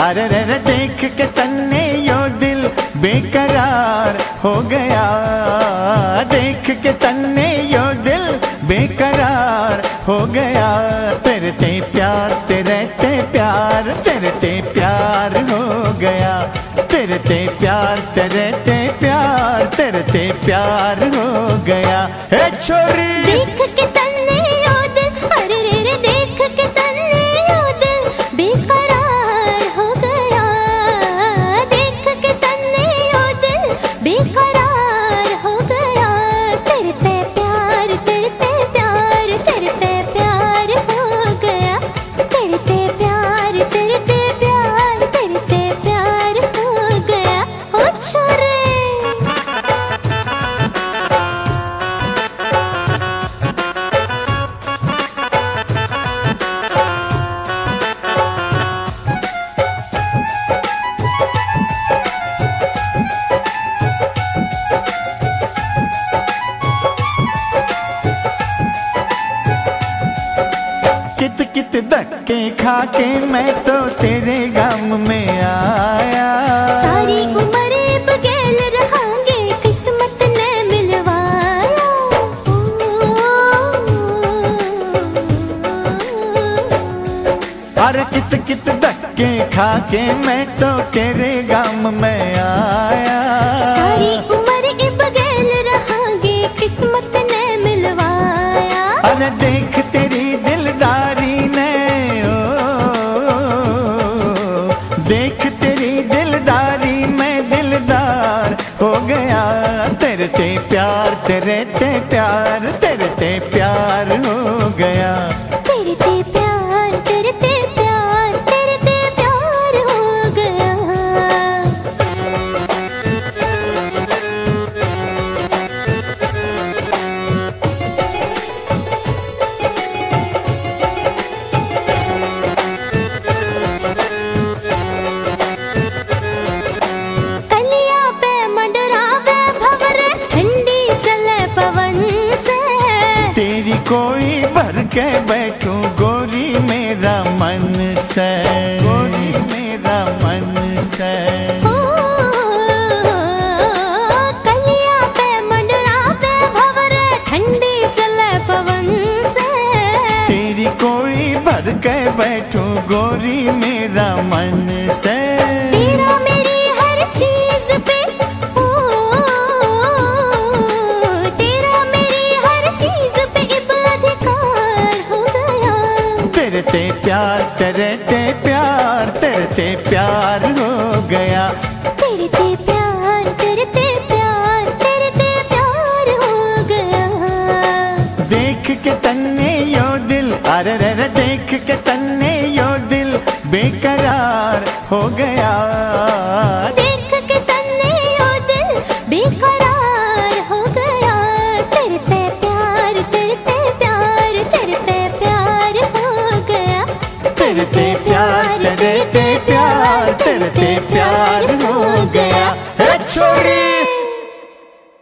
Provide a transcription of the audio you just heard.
अरे रे रे देख के तन्ने यो दिल बेकरार हो गया। देख के तन्ने यो दिल बेकरार हो गया। तेरे ते प्यार तेरे ते प्यार तेरे ते प्यार हो गया। तेरे ते प्यार तेरे ते प्यार तेरे ते प्यार हो गया। हे छोरी देख के तन्ने यो दिल, अरे रे रे देख के तन्ने यो दिल बेकरार हो गया। देख के तन्ने यो दिल बेकरार हो गया। तेरे ते प्यार तेरे ते प्यार तेरे ते प्यार हो गया। तेरे ते प्यार तेरे ते प्यार तेरे ते प्यार हो गया। ओ छोरे कित कित धक्के खा के मैं तो तेरे गम में आया। सारी उम्र बगैर रहांगे किस्मत ने मिलवाया। अरे कित कित धक्के खा के मैं तो तेरे गम में आया। सारी उम्र बगैर रहांगे किस्मत ने मिलवाया। अरे देख तेरी दिलदारी ने देख तेरी दिलदारी मैं दिलदार हो गया। तेरे ते प्यार तेरे ते प्यार तेरे ते प्यार हो गया। तेरे ते प्यार तेरे ते प्यार तेरे ते प्यार हो गया। कलिया पे मंडरावे भंवरे ठंडी चले पवन से। तेरी कोई भर के बैठूं गोरी मेरा मन से। गोरी मेरा मन से। हो कलिया पे मंडरावे भंवरे ठंडी चले पवन से। तेरी कोई भर के बैठूं गोरी मेरा मन से। तेरा मेरी हर चीज पे ओ तेरा मेरी हर चीज पे इब अधिकार हो गया। तेरे ते प्यार तेरे ते प्यार तेरे ते प्यार हो गया। तेरे ते प्यार तेरे ते प्यार तेरे ते प्यार हो गया। देख के तन्ने यो दिल अरे रे रे देख के तन्ने यो दिल बेकरार हो गया। देख के तन्ने यो दिल बेकरार हो गया। तेरे ते प्यार तेरे ते प्यार तेरे ते प्यार हो गया। तेरे ते प्यार तेरे ते प्यार तेरे ते प्यार हो गया। हे छोरी